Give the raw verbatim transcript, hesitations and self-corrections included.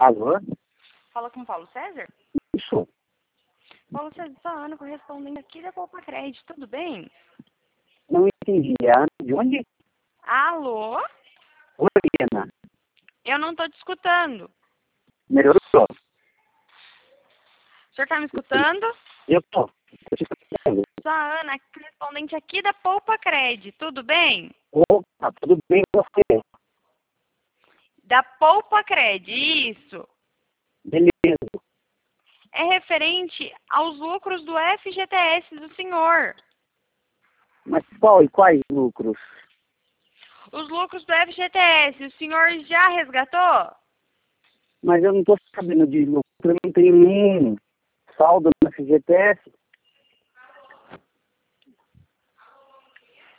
Alô? Fala com o Paulo César? Isso. Paulo César, sou a Ana, correspondente aqui da Poupa Crédito, tudo bem? Não entendi. É a Ana de onde? Alô? Oi, Ana. Eu não estou te escutando. Melhorou? O senhor está me escutando? Eu tô. Tô te escutando. Sou a Ana, correspondente aqui da Poupa Crédito, tudo bem? Opa, tudo bem com você? Da Poupa Crédito, isso. Beleza. É referente aos lucros do F G T S do senhor. Mas qual e quais lucros? Os lucros do F G T S, o senhor já resgatou? Mas eu não tô sabendo de lucro. Eu não tenho nenhum saldo no F G T S.